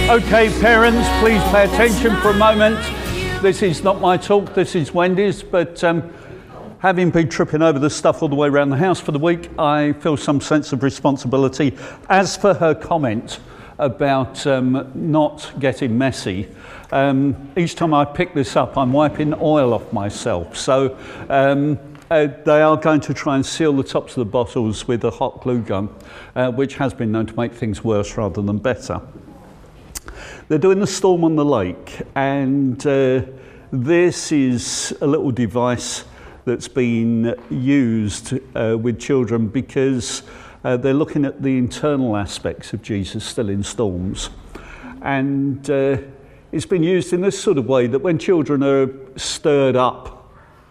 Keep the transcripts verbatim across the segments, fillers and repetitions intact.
Okay, parents, please pay attention for a moment. This is not my talk, this is Wendy's, but um, having been tripping over the stuff all the way around the house for the week, I feel some sense of responsibility. As for her comment about um, not getting messy, um, each time I pick this up, I'm wiping oil off myself. So um, uh, they are going to try and seal the tops of the bottles with a hot glue gun, uh, which has been known to make things worse rather than better. They're doing the Storm on the Lake, and uh, this is a little device that's been used uh, with children because uh, they're looking at the internal aspects of Jesus still in storms. And uh, it's been used in this sort of way that when children are stirred up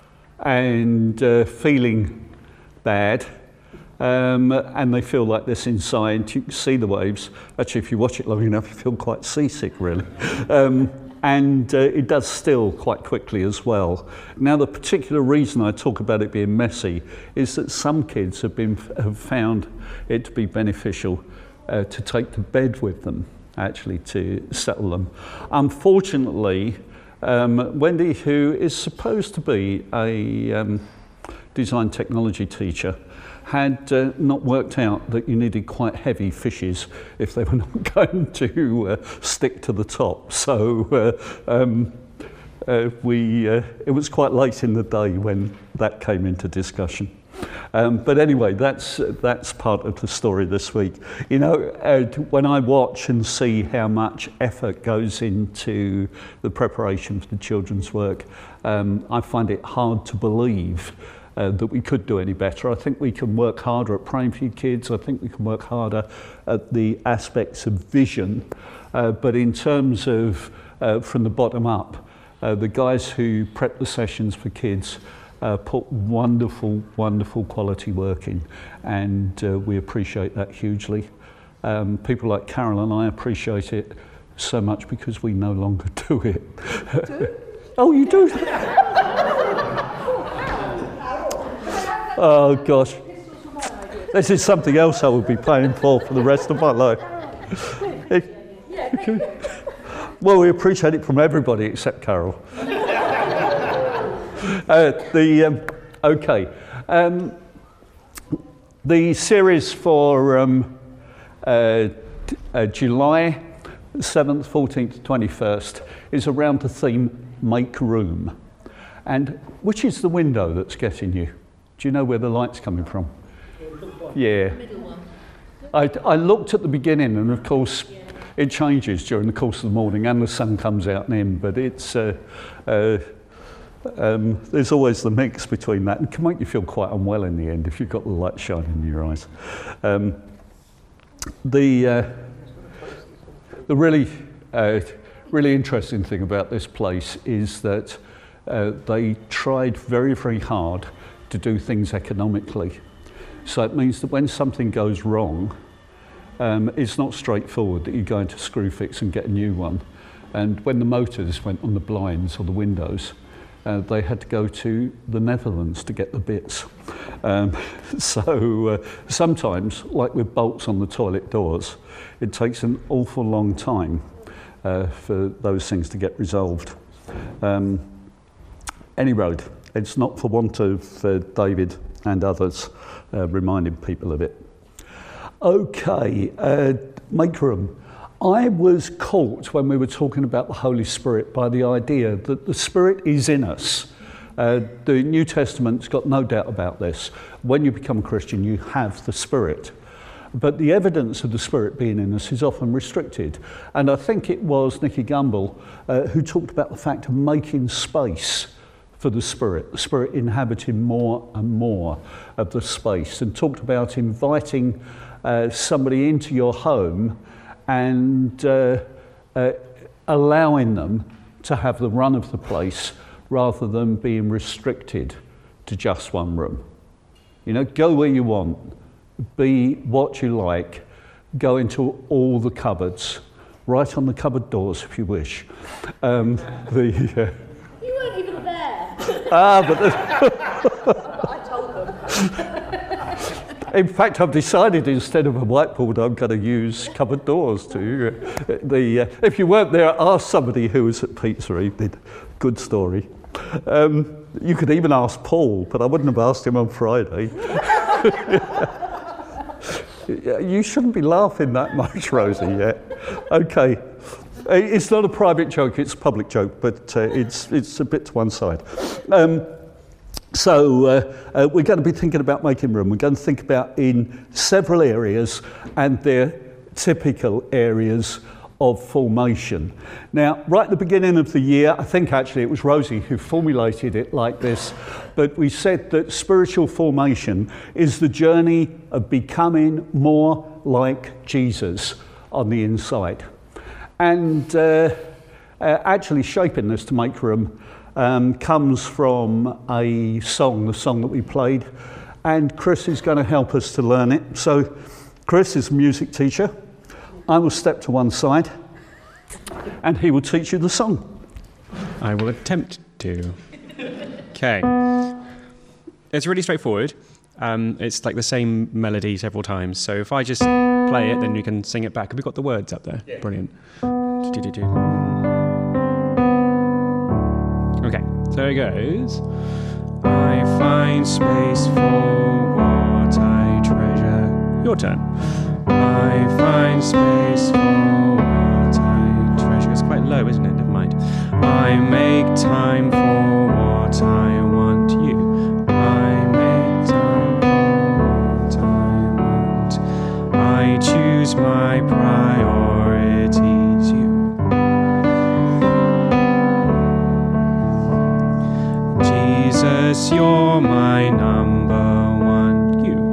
and uh, feeling bad, Um, and they feel like this inside, you can see the waves. Actually, if you watch it long enough, you feel quite seasick, really. Um, and uh, it does still quite quickly as well. Now, the particular reason I talk about it being messy is that some kids have been have found it to be beneficial uh, to take to bed with them, actually, to settle them. Unfortunately, um, Wendy, who is supposed to be a um, design technology teacher, had uh, not worked out that you needed quite heavy fishes if they were not going to uh, stick to the top. So uh, um, uh, we, uh, it was quite late in the day when that came into discussion. Um, but anyway, that's that's part of the story this week. You know, uh, when I watch and see how much effort goes into the preparation for the children's work, um, I find it hard to believe Uh, that we could do any better. I think we can work harder at praying for your kids. I think we can work harder at the aspects of vision. Uh, but in terms of uh, from the bottom up, uh, the guys who prep the sessions for kids uh, put wonderful, wonderful quality work in, and uh, we appreciate that hugely. Um, people like Carol and I appreciate it so much because we no longer do it. Do? Oh, you do? Oh gosh, this is something else I would be paying for for the rest of my life. Well, we appreciate it from everybody except Carol. uh, the um, okay, um, the series for um, uh, uh, July seventh, fourteenth, twenty-first is around the theme "Make Room," and which is the window that's getting you? Do you know where the light's coming from? Yeah. I, I looked at the beginning, and of course, it changes during the course of the morning, and the sun comes out and in. But it's uh, uh, um, there's always the mix between that, and it can make you feel quite unwell in the end if you've got the light shining in your eyes. Um, the uh, the really uh, really interesting thing about this place is that uh, they tried very very hard to do things economically. So it means that when something goes wrong, um, it's not straightforward that you go into Screwfix and get a new one. And when the motors went on the blinds or the windows, uh, they had to go to the Netherlands to get the bits. Um, so uh, sometimes, like with bolts on the toilet doors, it takes an awful long time uh, for those things to get resolved. Um, any road. It's not for want of uh, David and others uh, reminding people of it. Okay, uh, Make Room. I was caught when we were talking about the Holy Spirit by the idea that the Spirit is in us. Uh, the New Testament's got no doubt about this. When you become a Christian, you have the Spirit. But the evidence of the Spirit being in us is often restricted. And I think it was Nicky Gumbel uh, who talked about the fact of making space for the Spirit, the Spirit inhabiting more and more of the space, and talked about inviting uh, somebody into your home and uh, uh, allowing them to have the run of the place rather than being restricted to just one room. You know, go where you want, be what you like, go into all the cupboards, right on the cupboard doors if you wish. Um, the, uh, you weren't even there. Ah, but I told them. In fact, I've decided instead of a whiteboard, I'm going to use cupboard doors to uh, the. Uh, if you weren't there, ask somebody who was at Pizza Evening. Good story. Um, you could even ask Paul, but I wouldn't have asked him on Friday. You shouldn't be laughing that much, Rosie. Yeah. Okay. It's not a private joke; it's a public joke, but uh, it's it's a bit to one side. Um, So uh, uh, we're going to be thinking about making room. We're going to think about in several areas and their typical areas of formation. Now, right at the beginning of the year, I think actually it was Rosie who formulated it like this, but we said that spiritual formation is the journey of becoming more like Jesus on the inside. And uh, uh, actually shaping this to make room Um, comes from a song, the song that we played, and Chris is going to help us to learn it. So Chris is a music teacher. I will step to one side and he will teach you the song. I will attempt to. Okay. It's really straightforward. Um, it's like the same melody several times. So if I just play it, then you can sing it back. Have we got the words up there? Yeah. Brilliant. Okay, so it goes. I find space for what I treasure. Your turn. I find space for what I treasure. It's quite low, isn't it? Never mind. I make time for what I want you. I make time for what I want. I choose my priorities, you. Jesus, you're my number one, you.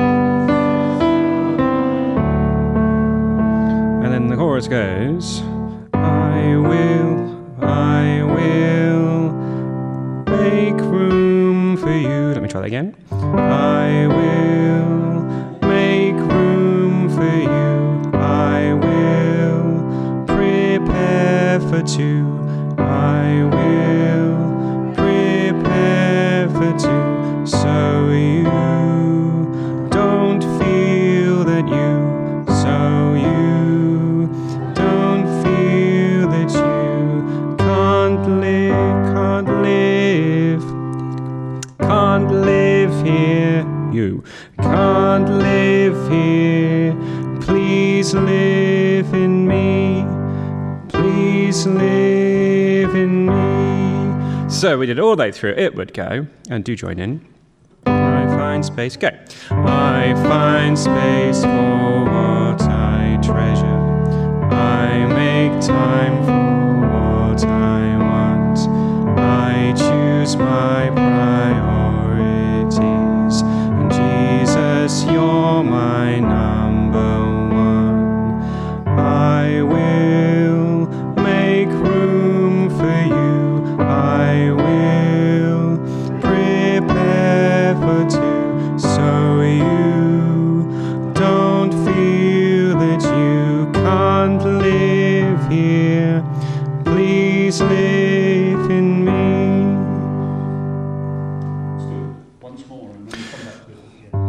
And then the chorus goes, I will, I will make room for you. Let me try that again. I will make room for you. I will prepare for two. I will prepare for two, so you don't feel that you, so you don't feel that you can't live, can't live, can't live here, you can't live here, please live in me, please live in me. So we did all the way through. It would go, and do join in. I find space, go. I find space for what I treasure. I make time for what I want. I choose my priorities. And Jesus, you're my number one. I will make room for you. I will prepare for two, so you don't feel that you can't live here. Please live in me. Let's do it once more and then come back to it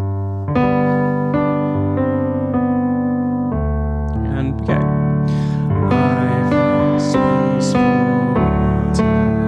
again. And go. I find space for what I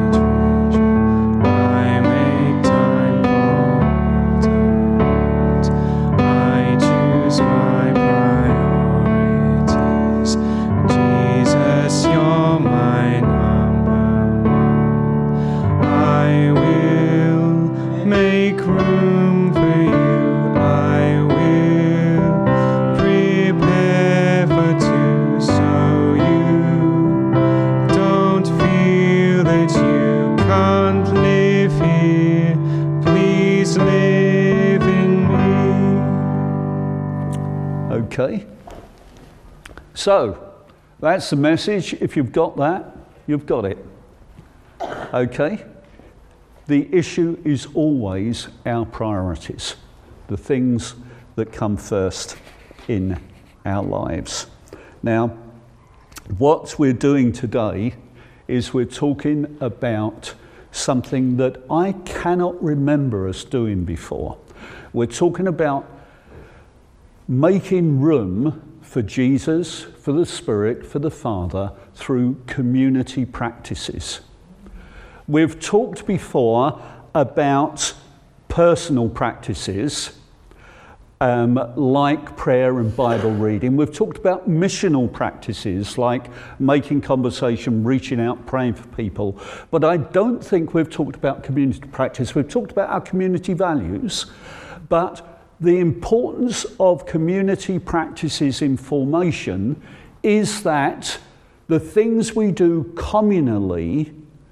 Okay, so that's the message. If you've got that, you've got it. Okay, the issue is always our priorities, the things that come first in our lives. Now, what we're doing today is we're talking about something that I cannot remember us doing before. We're talking about making room for Jesus, for the Spirit, for the Father through community practices. We've talked before about personal practices um, like prayer and Bible reading. We've talked about missional practices like making conversation, reaching out, praying for people. But I don't think we've talked about community practice. We've talked about our community values, but the importance of community practices in formation is that the things we do communally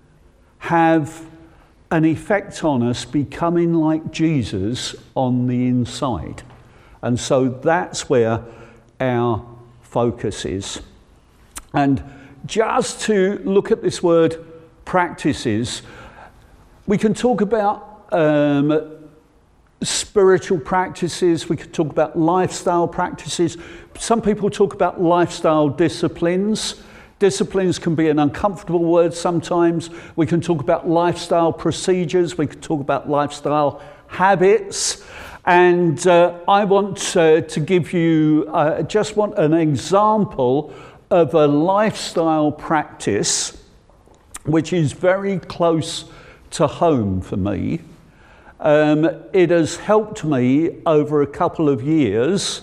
have an effect on us becoming like Jesus on the inside. And so that's where our focus is. And just to look at this word practices, we can talk about um, spiritual practices, we could talk about lifestyle practices. Some people talk about lifestyle disciplines. Disciplines can be an uncomfortable word sometimes. We can talk about lifestyle procedures. We can talk about lifestyle habits. And uh, I want uh, to give you, uh, just want an example of a lifestyle practice which is very close to home for me. Um, it has helped me over a couple of years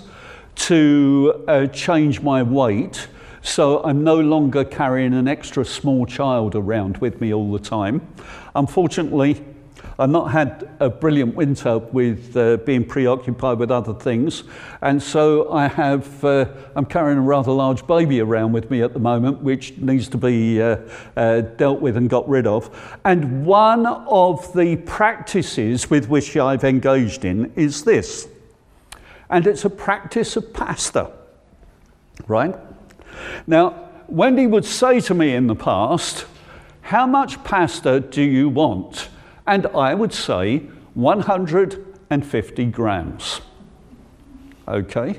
to uh, change my weight. So I'm no longer carrying an extra small child around with me all the time. Unfortunately, I've not had a brilliant winter with uh, being preoccupied with other things. And so I have, uh, I'm carrying a rather large baby around with me at the moment, which needs to be uh, uh, dealt with and got rid of. And one of the practices with which I've engaged in is this. And it's a practice of pasta, right? Now, Wendy would say to me in the past, how much pasta do you want? And I would say one hundred fifty grams. Okay?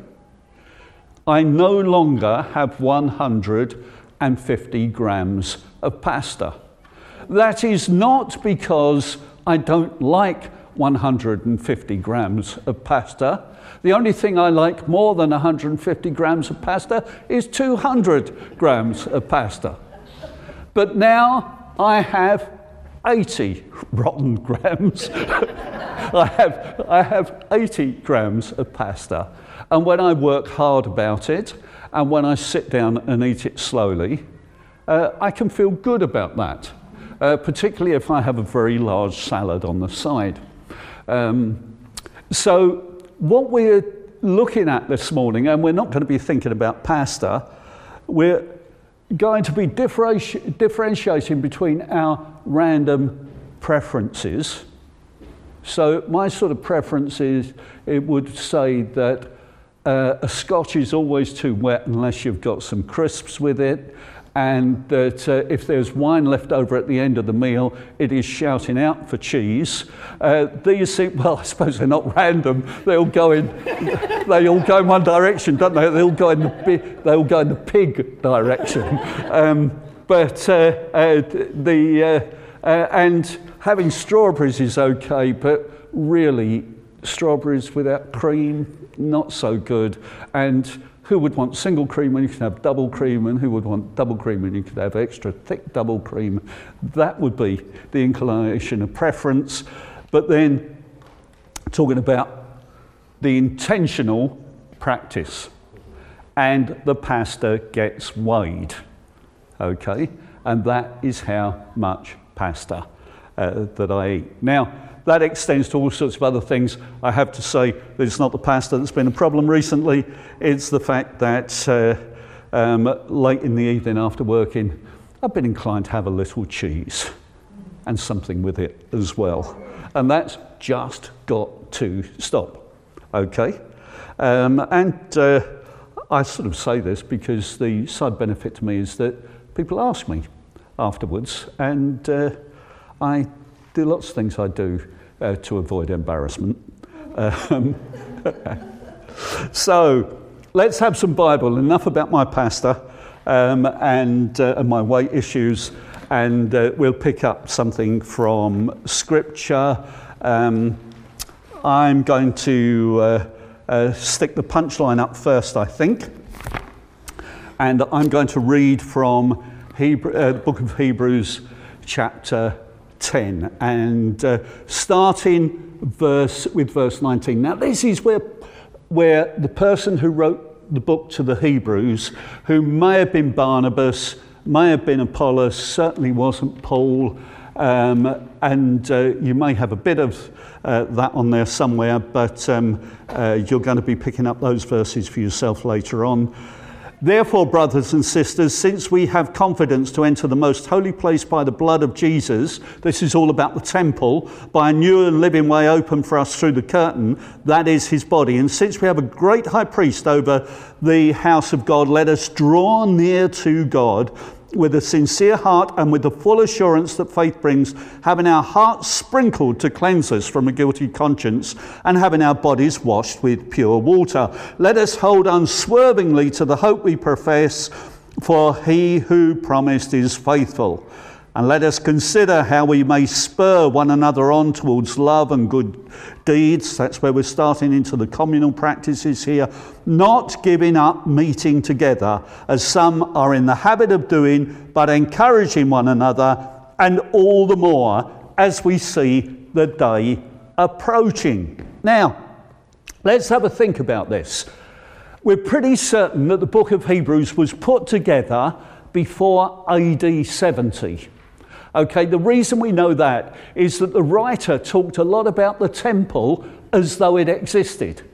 I no longer have one hundred fifty grams of pasta. That is not because I don't like one hundred fifty grams of pasta. The only thing I like more than one hundred fifty grams of pasta is two hundred grams of pasta. But now I have eighty rotten grams. I have I have eighty grams of pasta. And when I work hard about it, and when I sit down and eat it slowly, uh, I can feel good about that, uh, particularly if I have a very large salad on the side. Um, so what we're looking at this morning, and we're not going to be thinking about pasta, we're going to be differenti- differentiating between our random preferences. So my sort of preference is, it would say that uh, a scotch is always too wet unless you've got some crisps with it, and that uh, if there's wine left over at the end of the meal, it is shouting out for cheese. Uh, these things, well, I suppose they're not random. They all go in. They all go in one direction, don't they? They all go in the they all go in the pig direction. Um, but uh, uh, the uh, uh, and having strawberries is okay, but really strawberries without cream, not so good. And who would want single cream when you can have double cream, and who would want double cream when you could have extra thick double cream? That would be the inclination of preference. But then talking about the intentional practice, and the pasta gets weighed, okay? And that is how much pasta uh, that I eat. Now, that extends to all sorts of other things. I have to say that it's not the pasta that's been a problem recently. It's the fact that uh, um, late in the evening after working, I've been inclined to have a little cheese and something with it as well. And that's just got to stop, okay? Um, and uh, I sort of say this because the side benefit to me is that people ask me afterwards, and uh, I do lots of things I do uh, to avoid embarrassment. Um, so let's have some Bible. Enough about my pasta um, and, uh, and my weight issues, and uh, we'll pick up something from Scripture. Um, I'm going to uh, uh, stick the punchline up first, I think. And I'm going to read from Hebrew, uh, the book of Hebrews, chapter ten, and uh, starting verse with verse nineteen. Now, this is where, where the person who wrote the book to the Hebrews, who may have been Barnabas, may have been Apollos, certainly wasn't Paul, um, and uh, you may have a bit of uh, that on there somewhere, but um, uh, you're going to be picking up those verses for yourself later on. Therefore, brothers and sisters, since we have confidence to enter the most holy place by the blood of Jesus, this is all about the temple, by a new and living way open for us through the curtain, that is his body. And since we have a great high priest over the house of God, let us draw near to God with a sincere heart and with the full assurance that faith brings, having our hearts sprinkled to cleanse us from a guilty conscience and having our bodies washed with pure water. Let us hold unswervingly to the hope we profess, for he who promised is faithful. And let us consider how we may spur one another on towards love and good deeds. That's where we're starting into the communal practices here. Not giving up meeting together, as some are in the habit of doing, but encouraging one another, and all the more as we see the day approaching. Now, let's have a think about this. We're pretty certain that the book of Hebrews was put together before A D seventy. Okay, the reason we know that is that the writer talked a lot about the temple as though it existed.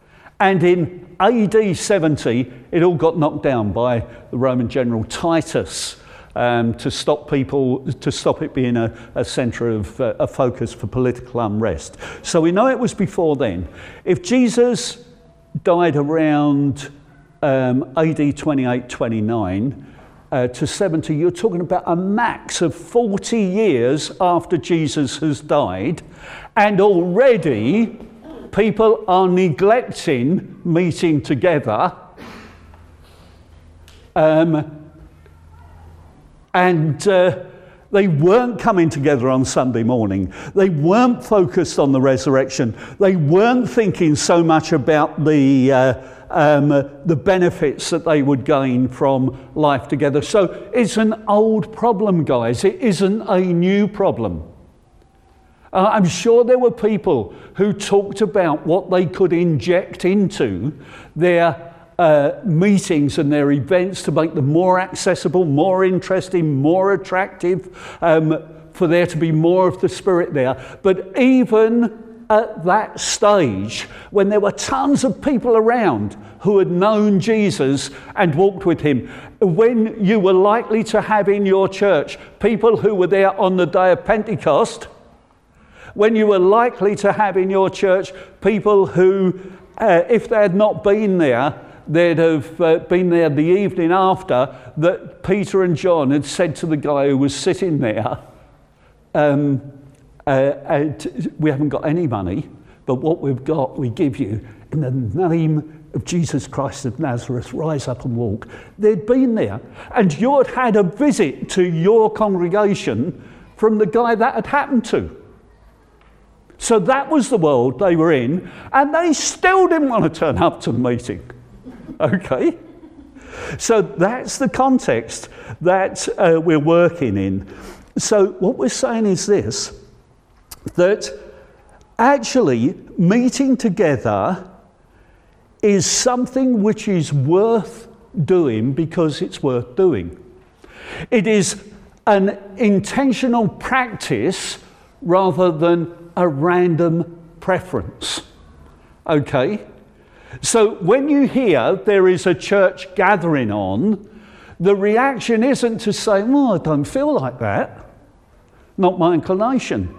And in A D seventy, it all got knocked down by the Roman general Titus um, to stop people, to stop it being a, a centre of uh, a focus for political unrest. So we know it was before then. If Jesus died around um, A D twenty-eight, twenty-nine, Uh, to seventy, you're talking about a max of forty years after Jesus has died, and already people are neglecting meeting together, um, and uh, they weren't coming together on Sunday morning. They weren't focused on the resurrection. They weren't thinking so much about the uh, Um, the benefits that they would gain from life together. So it's an old problem, guys. It isn't a new problem. Uh, I'm sure there were people who talked about what they could inject into their uh, meetings and their events to make them more accessible, more interesting, more attractive, um, for there to be more of the Spirit there. But even at that stage, when there were tons of people around who had known Jesus and walked with him, when you were likely to have in your church people who were there on the day of Pentecost, when you were likely to have in your church people who, uh, if they had not been there, they'd have uh, been there the evening after, that Peter and John had said to the guy who was sitting there, um, Uh, and we haven't got any money, but what we've got, we give you. In the name of Jesus Christ of Nazareth, rise up and walk. They'd been there, and you'd had a visit to your congregation from the guy that had happened to. So that was the world they were in, and they still didn't want to turn up to the meeting. Okay? So that's the context that uh, we're working in. So what we're saying is this, that actually meeting together is something which is worth doing because it's worth doing. It is an intentional practice rather than a random preference. Okay? So when you hear there is a church gathering on, the reaction isn't to say, oh, I don't feel like that. Not my inclination.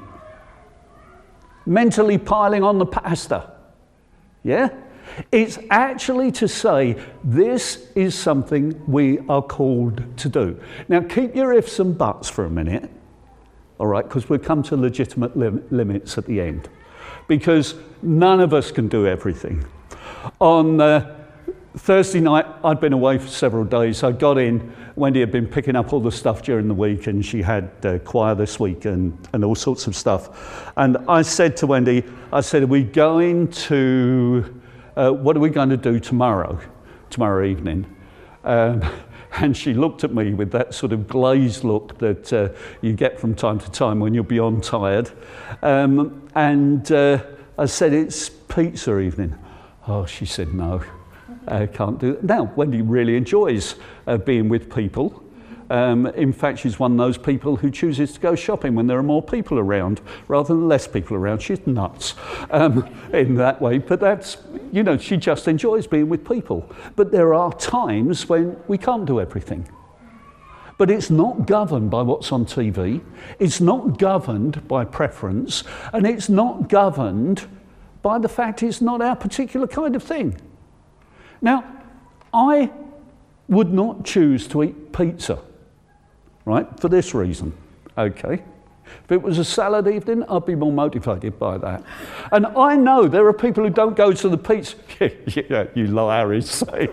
Mentally piling on the pastor. Yeah? It's actually to say this is something we are called to do. Now keep your ifs and buts for a minute, all right, because we'll come to legitimate lim- limits at the end, because none of us can do everything. On uh, Thursday night, I'd been away for several days. I got in, Wendy had been picking up all the stuff during the week, and she had uh, choir this week and, and all sorts of stuff. And I said to Wendy, I said, are we going to uh, what are we going to do tomorrow, tomorrow evening? Um, and she looked at me with that sort of glazed look that uh, you get from time to time when you're beyond tired. Um, and uh, I said, it's pizza evening. Oh, she said, no, I can't do that. Now, Wendy really enjoys uh, being with people. Um, in fact, she's one of those people who chooses to go shopping when there are more people around rather than less people around. She's nuts um, in that way. But that's, you know, she just enjoys being with people. But there are times when we can't do everything. But it's not governed by what's on T V. It's not governed by preference. And it's not governed by the fact it's not our particular kind of thing. Now, I would not choose to eat pizza. Right, for this reason, okay? If it was a salad evening, I'd be more motivated by that. And I know there are people who don't go to the pizza. Yeah, you Larry's saying.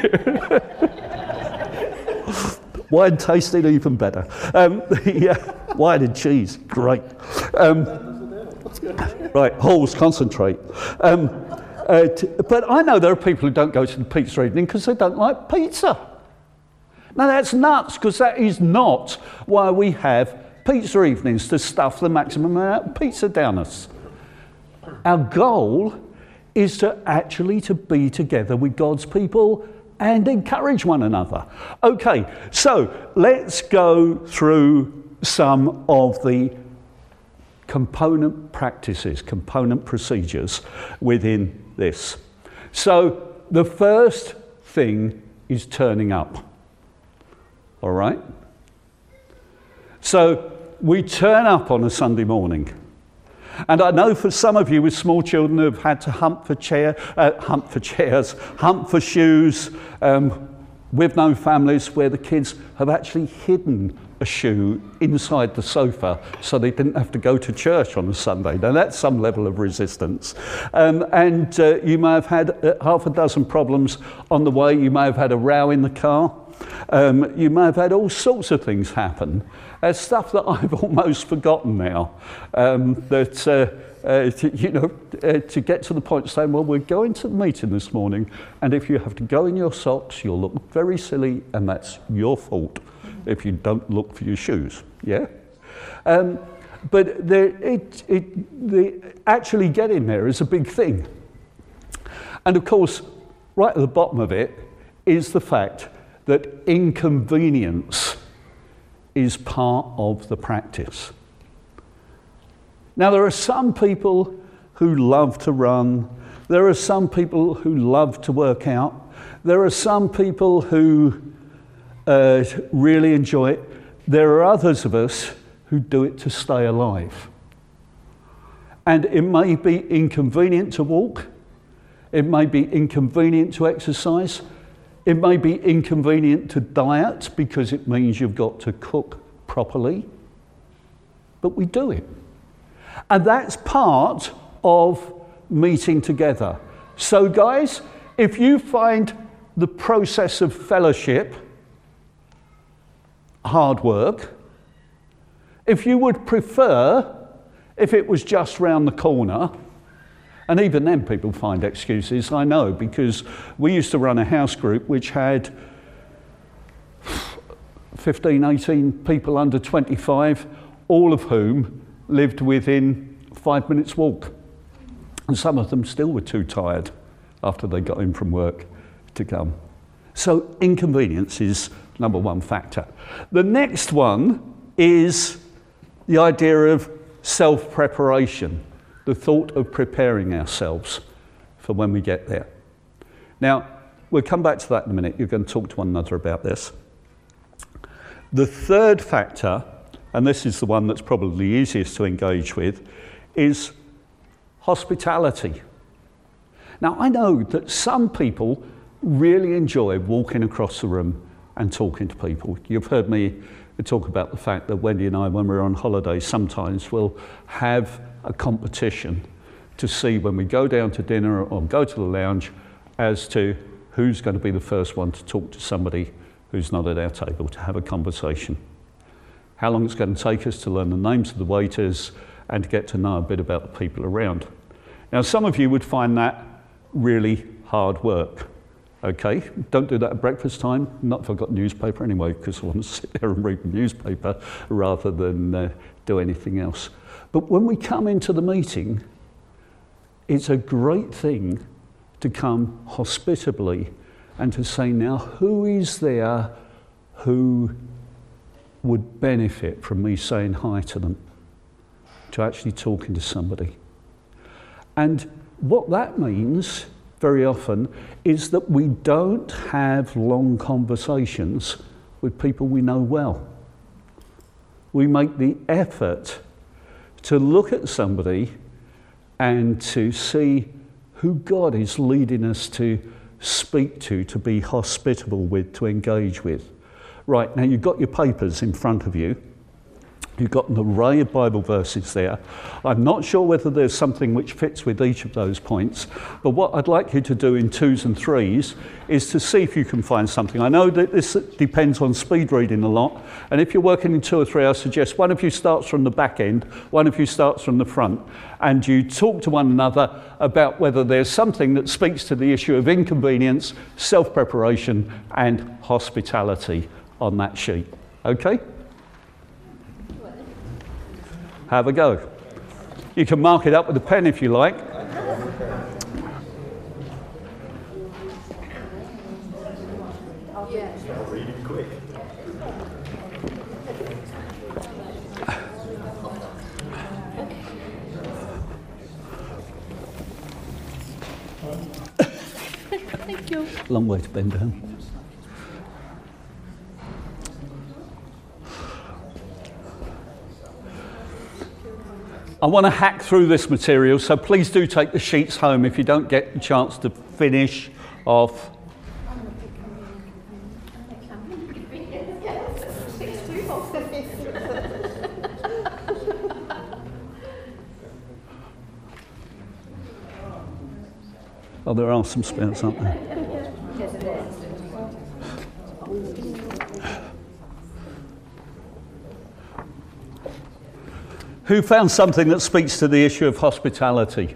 Wine tasted even better. Um, yeah, wine and cheese, great. Um, right, Halls, concentrate. Um, uh, t- but I know there are people who don't go to the pizza evening because they don't like pizza. Now that's nuts, because that is not why we have pizza evenings, to stuff the maximum amount of pizza down us. Our goal is to actually to be together with God's people and encourage one another. Okay, so let's go through some of the component practices, component procedures within this. So the first thing is turning up. All right? So we turn up on a Sunday morning. And I know for some of you with small children who have had to hunt for chair, uh, hunt for chairs, hunt for shoes, um, we've known families where the kids have actually hidden a shoe inside the sofa so they didn't have to go to church on a Sunday. Now that's some level of resistance. Um, and uh, you may have had uh, half a dozen problems on the way. You may have had a row in the car. Um, you may have had all sorts of things happen. Uh, stuff that I've almost forgotten now. Um, that, uh, uh, to, you know, uh, to get to the point of saying, well, we're going to the meeting this morning, and if you have to go in your socks, you'll look very silly, and that's your fault if you don't look for your shoes. Yeah? Um, but the, it, it, the, actually getting there is a big thing. And of course, right at the bottom of it is the fact that inconvenience is part of the practice. Now, there are some people who love to run. There are some people who love to work out. There are some people who uh, really enjoy it. There are others of us who do it to stay alive. And it may be inconvenient to walk. It may be inconvenient to exercise. It may be inconvenient to diet because it means you've got to cook properly, but we do it. And that's part of meeting together. So guys, if you find the process of fellowship hard work, if you would prefer if it was just round the corner, and even then people find excuses, I know, because we used to run a house group which had fifteen, eighteen people under twenty-five, all of whom lived within five minutes walk. And some of them still were too tired after they got in from work to come. So inconvenience is number one factor. The next one is the idea of self-preparation. The thought of preparing ourselves for when we get there. Now, we'll come back to that in a minute. You're going to talk to one another about this. The third factor, and this is the one that's probably easiest to engage with, is hospitality. Now, I know that some people really enjoy walking across the room and talking to people. You've heard me talk about the fact that Wendy and I, when we're on holiday, sometimes will have a competition to see when we go down to dinner or go to the lounge as to who's going to be the first one to talk to somebody who's not at our table, to have a conversation. How long it's going to take us to learn the names of the waiters and to get to know a bit about the people around. Now, some of you would find that really hard work. Okay, don't do that at breakfast time, not if I've got newspaper anyway, because I want to sit there and read the newspaper rather than uh, do anything else. But when we come into the meeting, it's a great thing to come hospitably and to say, now, who is there who would benefit from me saying hi to them, to actually talking to somebody? And what that means very often is that we don't have long conversations with people we know well. We make the effort to look at somebody and to see who God is leading us to speak to, to be hospitable with, to engage with. Right, now you've got your papers in front of you. You've got an array of Bible verses there. I'm not sure whether there's something which fits with each of those points, but what I'd like you to do in twos and threes is to see if you can find something. I know that this depends on speed reading a lot, and if you're working in two or three, I suggest one of you starts from the back end, one of you starts from the front, and you talk to one another about whether there's something that speaks to the issue of inconvenience, self-preparation, and hospitality on that sheet. Okay? Have a go. You can mark it up with a pen if you like. Reading quick. Thank you. Long way to bend down. I want to hack through this material, so please do take the sheets home if you don't get a chance to finish off. Oh, there are some spares, aren't there? Who found something that speaks to the issue of hospitality?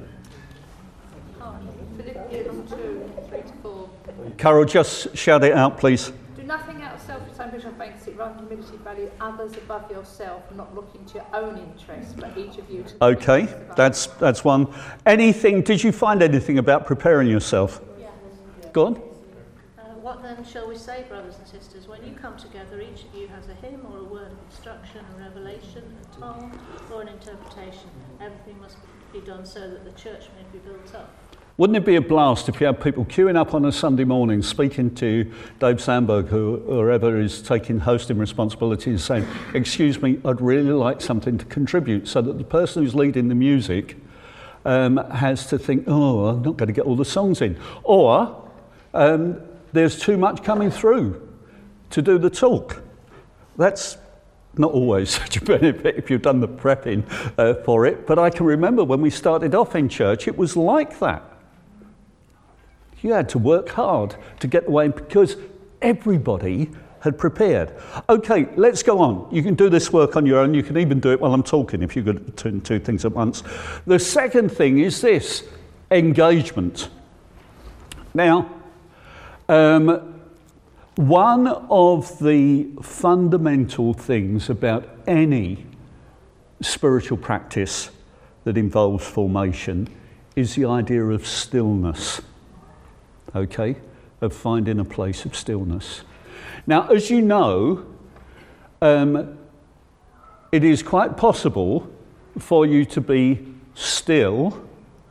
Philippians two, three to four. Carol, just shout it out, please. Do nothing out of selfish ambition or fancy, rather than humility, value others above yourself, not looking to your own interests, but each of you to Okay, that's that's one. Anything? Did you find anything about preparing yourself? Yes. Go on. Uh, what then shall we say, brothers and sisters? When you come together, each of you has a hymn or a word of instruction, a revelation, a tongue, or an interpretation. Everything must be done so that the church may be built up. Wouldn't it be a blast if you had people queuing up on a Sunday morning speaking to Dave Sandberg, who, whoever is taking hosting responsibilities, saying, excuse me, I'd really like something to contribute, so that the person who's leading the music um, has to think, oh, I'm not going to get all the songs in. Or um, there's too much coming through to do the talk. That's not always such a benefit if you've done the prepping uh, for it, but I can remember when we started off in church, it was like that. You had to work hard to get the way in because everybody had prepared. Okay, let's go on. You can do this work on your own. You can even do it while I'm talking if you're good at doing two things at once. The second thing is this, engagement. Now, um, one of the fundamental things about any spiritual practice that involves formation is the idea of stillness, okay, of finding a place of stillness. Now, as you know, um, it is quite possible for you to be still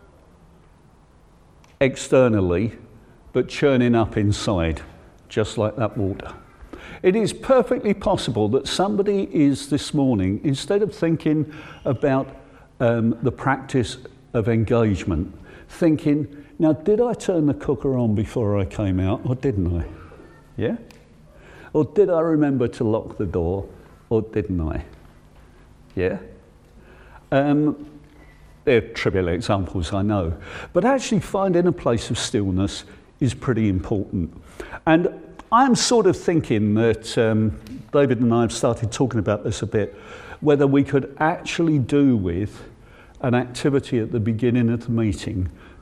externally, but churning up inside, just like that water. It is perfectly possible that somebody is this morning, instead of thinking about um, the practice of engagement, thinking, now did I turn the cooker on before I came out, or didn't I? Yeah? Or did I remember to lock the door, or didn't I? Yeah? Um, they're trivial examples, I know. But actually finding a place of stillness is pretty important. And I'm sort of thinking that, um, David and I have started talking about this a bit, whether we could actually do with an activity at the beginning of the meeting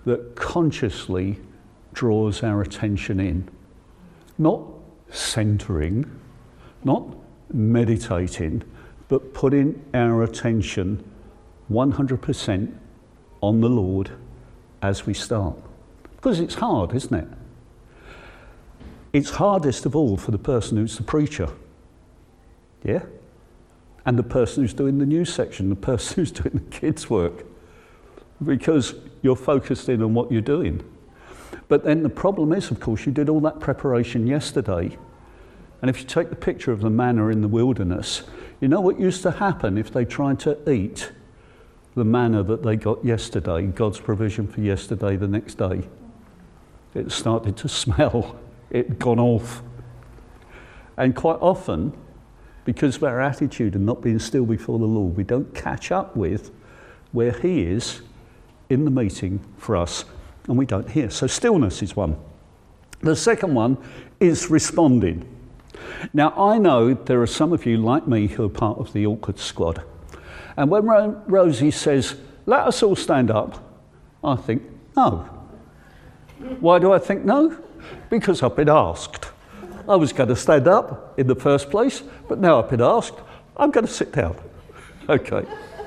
that consciously draws our attention in. Not centering, not meditating, but putting our attention one hundred percent on the Lord as we start. Because it's hard, isn't it? It's hardest of all for the person who's the preacher. Yeah? And the person who's doing the news section, the person who's doing the kids' work. Because you're focused in on what you're doing. But then the problem is, of course, you did all that preparation yesterday. And if you take the picture of the manna in the wilderness, you know what used to happen if they tried to eat the manna that they got yesterday, God's provision for yesterday, the next day? It started to smell. It had gone off. And quite often, because of our attitude and not being still before the Lord, we don't catch up with where He is in the meeting for us, and we don't hear. So stillness is one. The second one is responding. Now, I know there are some of you like me who are part of the awkward squad. And when Ro- Rosie says, let us all stand up, I think, no. Why do I think no? Because I've been asked. I was going to stand up in the first place, but now I've been asked, I'm going to sit down. Okay.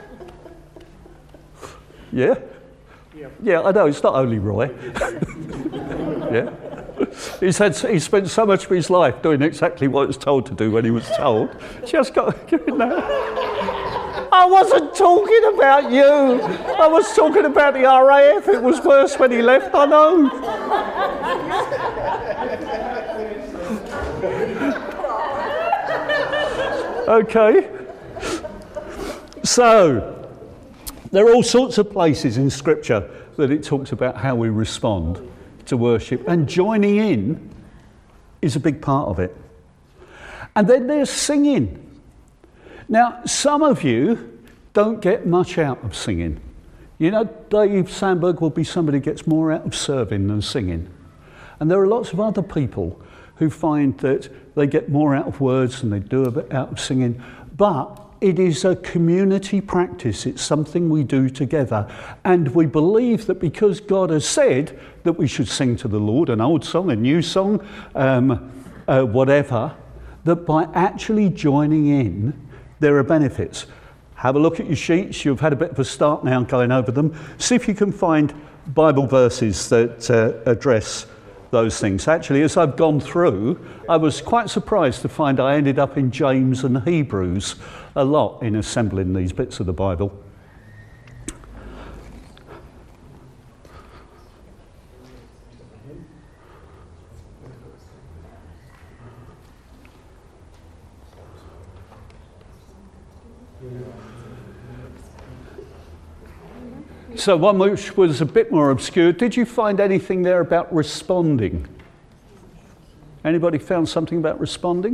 Yeah? Yeah, yeah, I know, it's not only Roy. Yeah. He's, had, he's spent so much of his life doing exactly what he was told to do when he was told. Just got to give it now. I wasn't talking about you. I was talking about the R A F. It was worse when he left, I know. Okay. So, there are all sorts of places in Scripture that it talks about how we respond to worship, and joining in is a big part of it. And then there's singing. Now, some of you don't get much out of singing. You know, Dave Sandberg will be somebody who gets more out of serving than singing. And there are lots of other people who find that they get more out of words than they do a bit out of singing. But it is a community practice. It's something we do together. And we believe that because God has said that we should sing to the Lord, an old song, a new song, um, uh, whatever, that by actually joining in, there are benefits. Have a look at your sheets. You've had a bit of a start now going over them. See if you can find Bible verses that uh, address those things. Actually, as I've gone through, I was quite surprised to find I ended up in James and Hebrews a lot in assembling these bits of the Bible. So one which was a bit more obscure. Did you find anything there about responding? Anybody found something about responding?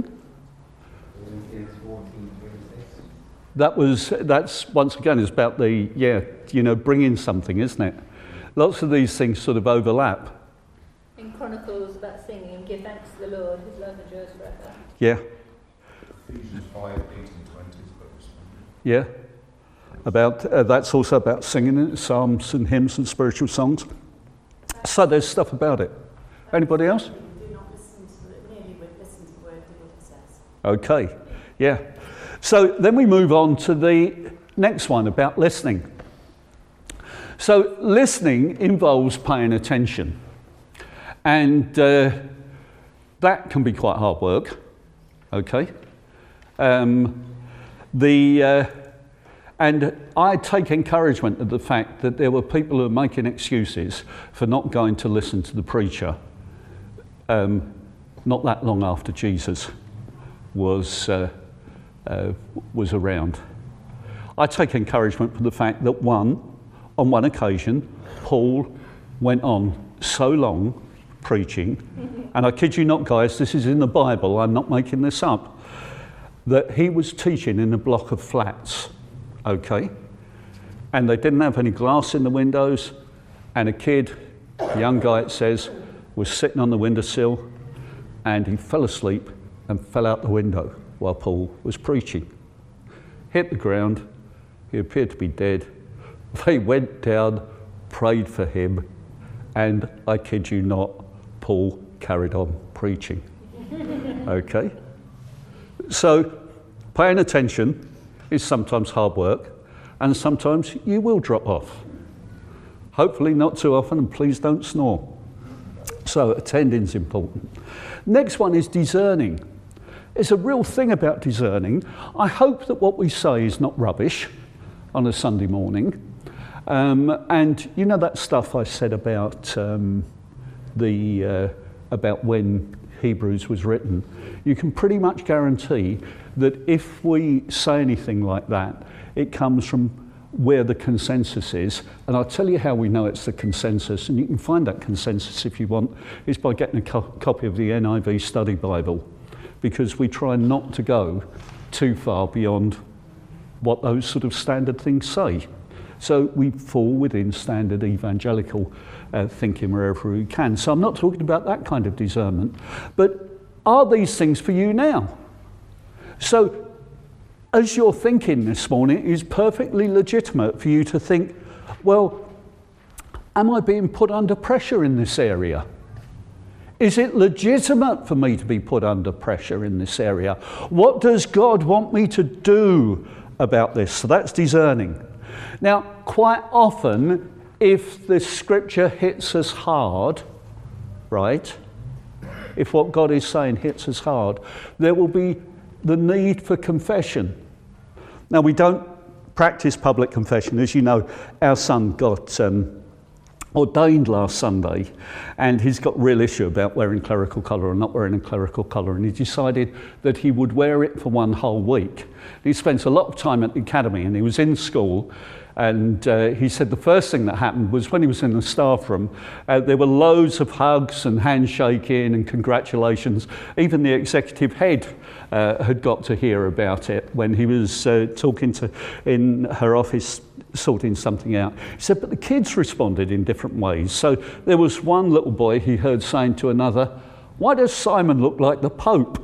That was, that's, once again, is about the, yeah, you know, bringing something, isn't it? Lots of these things sort of overlap. In Chronicles, about singing, give thanks to the Lord, His love endures forever. Yeah. Ephesians five, eight and twenty is about responding. Yeah. About, uh, that's also about singing, psalms and hymns and spiritual songs. So there's stuff about it. Anybody else? Do not listen to it, merely listen to the word, do what it says. Okay, yeah. So then we move on to the next one about listening. So listening involves paying attention. And uh, that can be quite hard work, okay? Um, the... Uh, And I take encouragement of the fact that there were people who were making excuses for not going to listen to the preacher um, not that long after Jesus was, uh, uh, was around. I take encouragement from the fact that one, on one occasion, Paul went on so long preaching, and I kid you not, guys, this is in the Bible, I'm not making this up, that he was teaching in a block of flats. Okay, and they didn't have any glass in the windows, and a kid, a young guy it says, was sitting on the windowsill, and he fell asleep and fell out the window while Paul was preaching. Hit the ground, he appeared to be dead. They went down, prayed for him, And I kid you not, Paul carried on preaching. Okay? So, paying attention is sometimes hard work, and sometimes you will drop off. Hopefully not too often, and please don't snore. So, attending is important. Next one is discerning. It's a real thing about discerning. I hope that what we say is not rubbish on a Sunday morning. Um, and you know that stuff I said about um, the uh, about when Hebrews was written? You can pretty much guarantee that if we say anything like that, it comes from where the consensus is. And I'll tell you how we know it's the consensus, and you can find that consensus if you want, is by getting a co- copy of the N I V Study Bible, because we try not to go too far beyond what those sort of standard things say. So we fall within standard evangelical uh, thinking wherever we can. So I'm not talking about that kind of discernment, but are these things for you now? So as you're thinking this morning, it is perfectly legitimate for you to think, well, am I being put under pressure in this area? Is it legitimate for me to be put under pressure in this area? What does God want me to do about this? So that's discerning. Now, quite often, if the scripture hits us hard, right, if what God is saying hits us hard, there will be the need for confession. Now, we don't practice public confession. As you know, our son got um, ordained last Sunday, and he's got real issue about wearing clerical colour or not wearing a clerical colour, and he decided that he would wear it for one whole week. He spent a lot of time at the academy, and he was in school, and uh, he said the first thing that happened was when he was in the staff room, uh, there were loads of hugs and handshaking and congratulations. Even the executive head uh, had got to hear about it when he was uh, talking to in her office, sorting something out. He said, but the kids responded in different ways. So there was one little boy he heard saying to another, "Why does Simon look like the Pope?"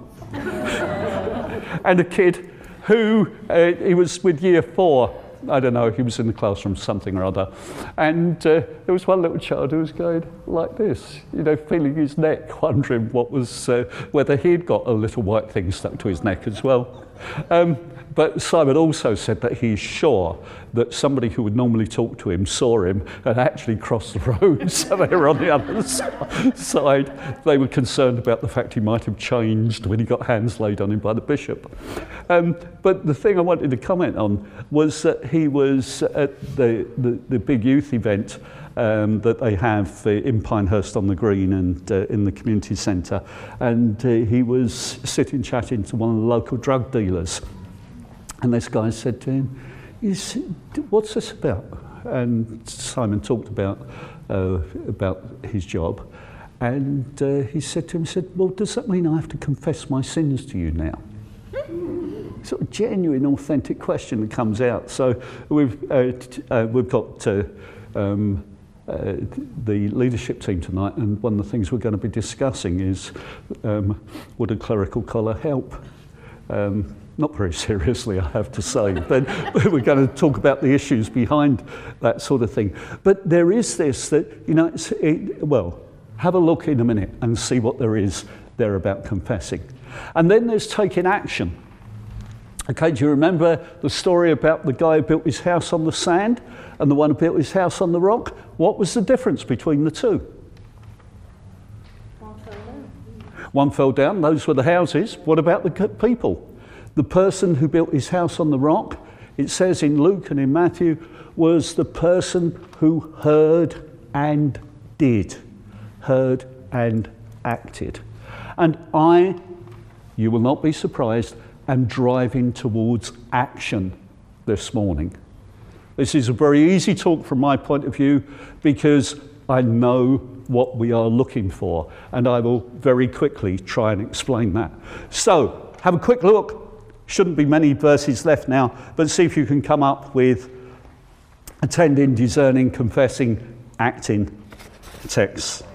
And a kid who, uh, he was with year four, I don't know, he was in the classroom, something or other. And uh, there was one little child who was going like this, you know, feeling his neck, wondering what was, uh, whether he'd got a little white thing stuck to his neck as well. Um, but Simon also said that he's sure that somebody who would normally talk to him saw him and actually crossed the road, so they were on the other side. They were concerned about the fact he might have changed when he got hands laid on him by the bishop. Um, but the thing I wanted to comment on was that he was at the, the, the big youth event Um, that they have uh, in Pinehurst on the Green and uh, in the community centre, and uh, he was sitting chatting to one of the local drug dealers, and this guy said to him, "Is, what's this about?" And Simon talked about uh, about his job, and uh, he said to him, he said, "Well, does that mean I have to confess my sins to you now?" Sort of genuine, authentic question that comes out. So we've uh, t- uh, we've got uh, um, uh, the leadership team tonight, and one of the things we're going to be discussing is um, would a clerical collar help? Um, not very seriously, I have to say, but, but we're going to talk about the issues behind that sort of thing. But there is this that, you know, it's, it, well, have a look in a minute and see what there is there about confessing. And then there's taking action. Okay, do you remember the story about the guy who built his house on the sand and the one who built his house on the rock? What was the difference between the two? One fell down. One fell down, those were the houses. What about the people? The person who built his house on the rock, it says in Luke and in Matthew, was the person who heard and did. Heard and acted. And I, you will not be surprised, am driving towards action this morning. This is a very easy talk from my point of view because I know what we are looking for, and I will very quickly try and explain that. So, have a quick look. Shouldn't be many verses left now, but see if you can come up with attending, discerning, confessing, acting texts.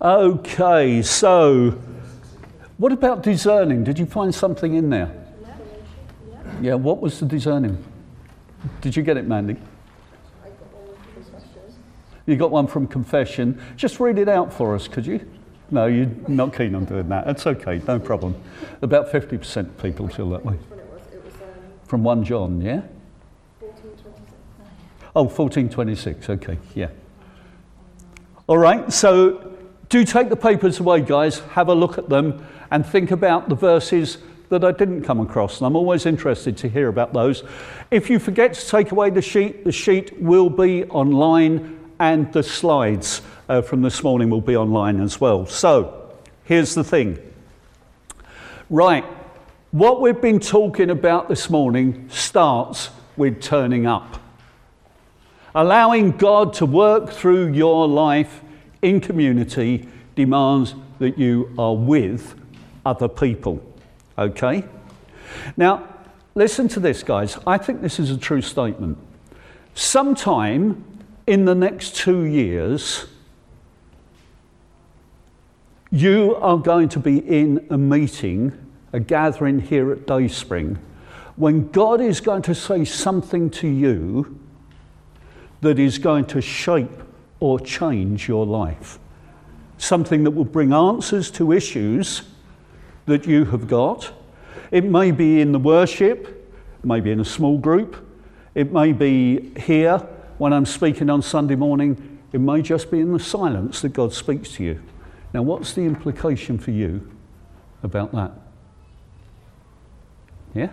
Okay, so what about discerning? Did you find something in there? Yeah, what was the discerning? Did you get it, Mandy? You got one from confession. Just read it out for us, could you? No, you're not keen on doing that. That's okay, no problem. About fifty percent of people feel that way. From First John, yeah? Oh, fourteen twenty-six, okay, yeah. All right, so do take the papers away, guys. Have a look at them and think about the verses that I didn't come across. And I'm always interested to hear about those. If you forget to take away the sheet, the sheet will be online and the slides uh, from this morning will be online as well. So here's the thing. Right, what we've been talking about this morning starts with turning up. Allowing God to work through your life in community demands that you are with other people, okay? Now, listen to this, guys. I think this is a true statement. Sometime in the next two years, you are going to be in a meeting, a gathering here at Dayspring, when God is going to say something to you that is going to shape or change your life. Something that will bring answers to issues that you have got. It may be in the worship, it may be in a small group, it may be here when I'm speaking on Sunday morning, it may just be in the silence that God speaks to you. Now, what's the implication for you about that? Yeah?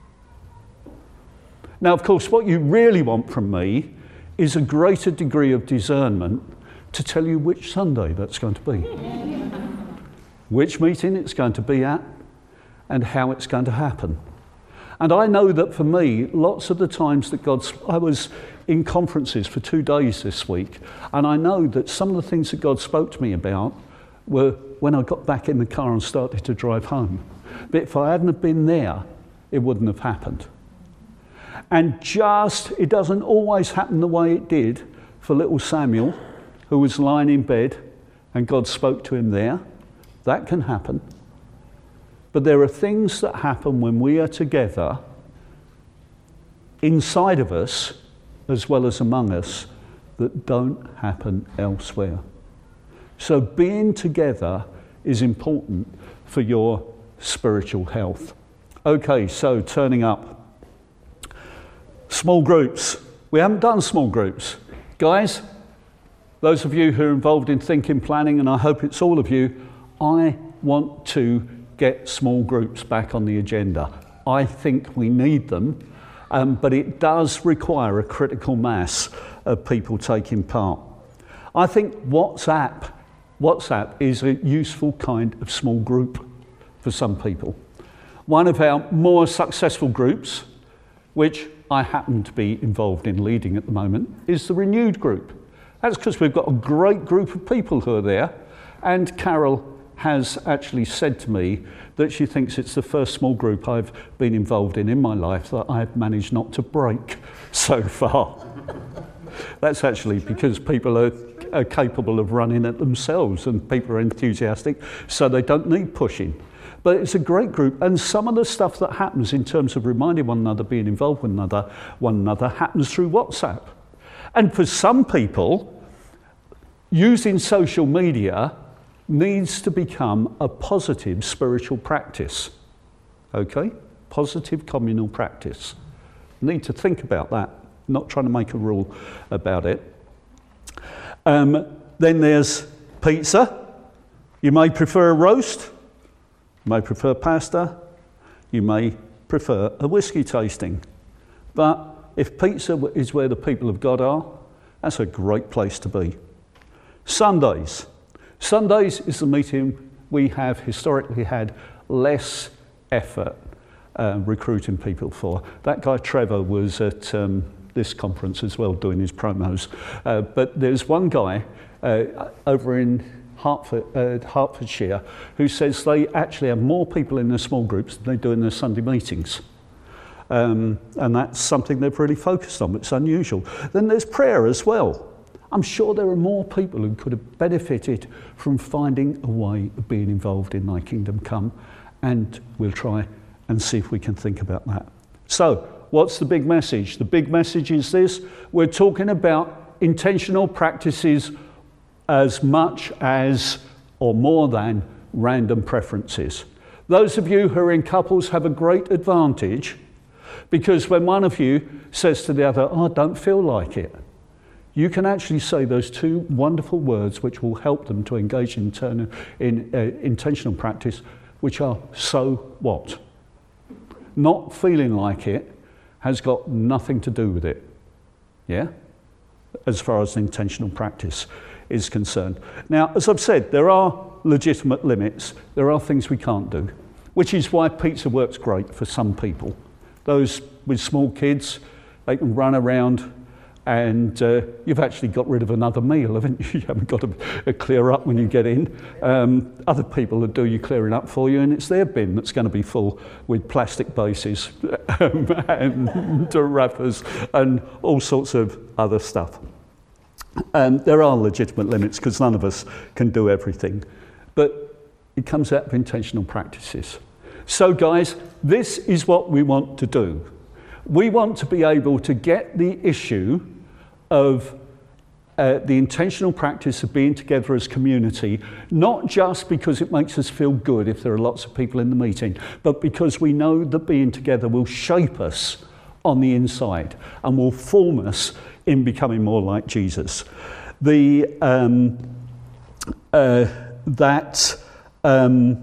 Now, of course, what you really want from me is a greater degree of discernment to tell you which Sunday that's going to be, which meeting it's going to be at, and how it's going to happen. And I know that for me, lots of the times that God's, I was in conferences for two days this week, and I know that some of the things that God spoke to me about were when I got back in the car and started to drive home. But if I hadn't have been there, it wouldn't have happened. And just, it doesn't always happen the way it did for little Samuel, who was lying in bed and God spoke to him there. That can happen. But there are things that happen when we are together, inside of us, as well as among us, that don't happen elsewhere. So being together is important for your spiritual health. Okay, so turning up. Small groups. We haven't done small groups. Guys, those of you who are involved in thinking planning, and I hope it's all of you, I want to get small groups back on the agenda. I think we need them, um, but it does require a critical mass of people taking part. I think WhatsApp, WhatsApp is a useful kind of small group for some people. One of our more successful groups, which I happen to be involved in leading at the moment, is the Renewed group. That's because we've got a great group of people who are there, and Carol has actually said to me that she thinks it's the first small group I've been involved in in my life that I've managed not to break so far. That's actually because people are, are capable of running it themselves and people are enthusiastic, so they don't need pushing. But it's a great group, and some of the stuff that happens in terms of reminding one another, being involved with another, one another, happens through WhatsApp. And for some people, using social media needs to become a positive spiritual practice. Okay? Positive communal practice. Need to think about that, not trying to make a rule about it. Um, then there's pizza. You may prefer a roast. You may prefer pasta, you may prefer a whiskey tasting. But if pizza is where the people of God are, that's a great place to be. Sundays. Sundays is the meeting we have historically had less effort uh, recruiting people for. That guy Trevor was at um, this conference as well doing his promos. Uh, but there's one guy uh, over in Hertford, uh, Hertfordshire, who says they actually have more people in their small groups than they do in their Sunday meetings. Um, and that's something they've really focused on. It's unusual. Then there's prayer as well. I'm sure there are more people who could have benefited from finding a way of being involved in Thy Kingdom Come, and we'll try and see if we can think about that. So, what's the big message? The big message is this: we're talking about intentional practices as much as or more than random preferences. Those of you who are in couples have a great advantage, because when one of you says to the other, oh, I don't feel like it, you can actually say those two wonderful words which will help them to engage in, turn, in uh, intentional practice, which are, so what? Not feeling like it has got nothing to do with it, yeah? As far as intentional practice is concerned. Now, as I've said, there are legitimate limits. There are things we can't do, which is why pizza works great for some people. Those with small kids, they can run around and uh, you've actually got rid of another meal, haven't you? You haven't got to uh, clear up when you get in. Um, other people will do your clearing up for you, and it's their bin that's going to be full with plastic bases um, and wrappers and all sorts of other stuff. Um, there are legitimate limits because none of us can do everything, but it comes out of intentional practices. So guys, this is what we want to do. We want to be able to get the issue of uh, the intentional practice of being together as community, not just because it makes us feel good if there are lots of people in the meeting, but because we know that being together will shape us on the inside and will form us in becoming more like Jesus. The um, uh, that um,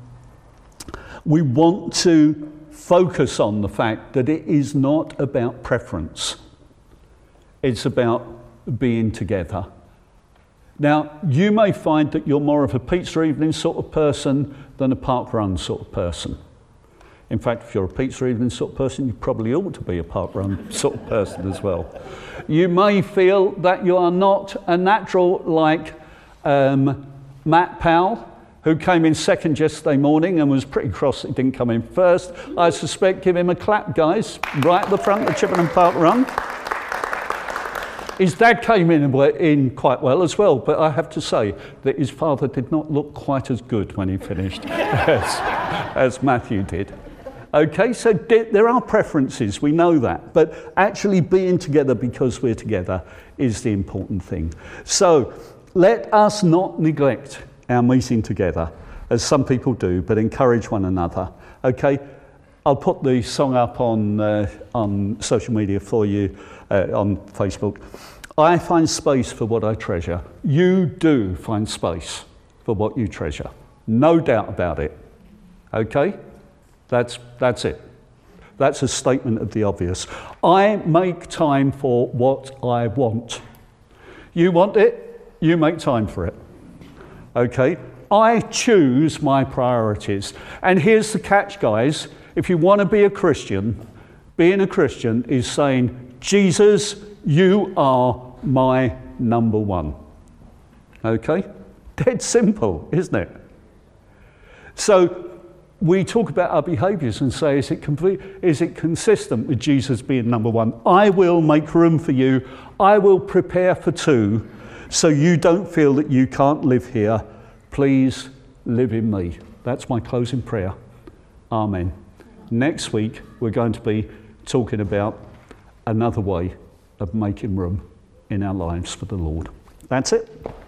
we want to focus on the fact that it is not about preference. It's about being together. Now, you may find that you're more of a pizza evening sort of person than a park run sort of person. In fact, if you're a pizza evening sort of person, you probably ought to be a park run sort of person as well. You may feel that you are not a natural like um, Matt Powell, who came in second yesterday morning and was pretty cross that he didn't come in first. I suspect, give him a clap, guys, right at the front of Chippenham Park Run. His dad came in, in quite well as well, but I have to say that his father did not look quite as good when he finished as, as Matthew did. Okay, so there are preferences, we know that, but actually being together because we're together is the important thing. So let us not neglect our meeting together, as some people do, but encourage one another. Okay, I'll put the song up on uh, on social media for you, uh, on Facebook. I find space for what I treasure. You do find space for what you treasure. No doubt about it. Okay, that's that's it. That's a statement of the obvious. I make time for what I want. You want it, you make time for it. Okay, I choose my priorities. And here's the catch, guys. If you want to be a Christian, being a Christian is saying, Jesus, you are my number one. Okay? Dead simple, isn't it? So we talk about our behaviours and say, is it complete, is it consistent with Jesus being number one? I will make room for you. I will prepare for two, so you don't feel that you can't live here. Please live in me. That's my closing prayer. Amen. Next week, we're going to be talking about another way of making room in our lives for the Lord. That's it.